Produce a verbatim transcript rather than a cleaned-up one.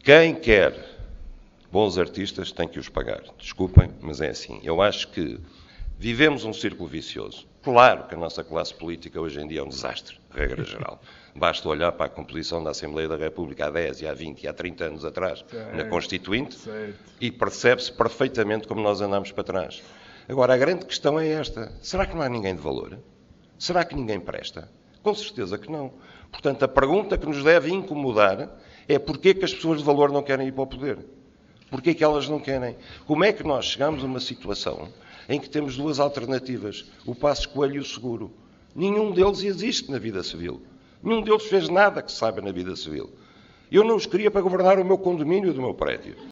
Quem quer bons artistas tem que os pagar. Desculpem, mas é assim. Eu acho que vivemos um círculo vicioso. Claro que a nossa classe política hoje em dia é um desastre, regra geral. Basta olhar para a composição da Assembleia da República há dez, e há vinte, e há trinta anos atrás, certo, na Constituinte, certo, e percebe-se perfeitamente como nós andamos para trás. Agora, a grande questão é esta. Será que não há ninguém de valor? Será que ninguém presta? Com certeza que não. Portanto, a pergunta que nos deve incomodar é porquê que as pessoas de valor não querem ir para o poder? Porquê que elas não querem? Como é que nós chegamos a uma situação em que temos duas alternativas, o Passos Coelho e o Seguro? Nenhum deles existe na vida civil. Nenhum deles fez nada que se saiba na vida civil. Eu não os queria para governar o meu condomínio do meu prédio.